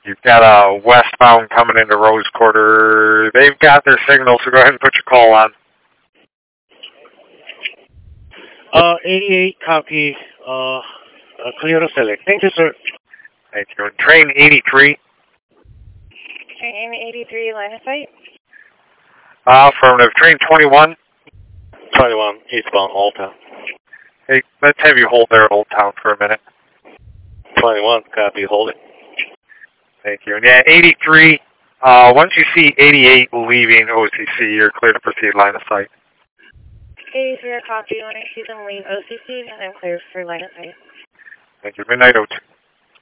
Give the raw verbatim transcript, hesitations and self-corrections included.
You've got a westbound coming into Rose Quarter. They've got their signal, so go ahead and put your call on. Uh, eighty-eight, copy. Uh, uh clear to select. Thank you, sir. Thank you. And train eighty-three. Train eighty-three, line of sight. Uh, affirmative. Train twenty-one. twenty-one, eastbound Old Town. Hey, let's have you hold there at Old Town for a minute. twenty-one, copy, hold it. Thank you. And yeah, eighty-three, uh, once you see eighty-eight leaving O C C, you're clear to proceed line of sight. eighty-three, copy. When I see them leave O C C, and I'm clear for line of sight. Thank you. Midnight O two.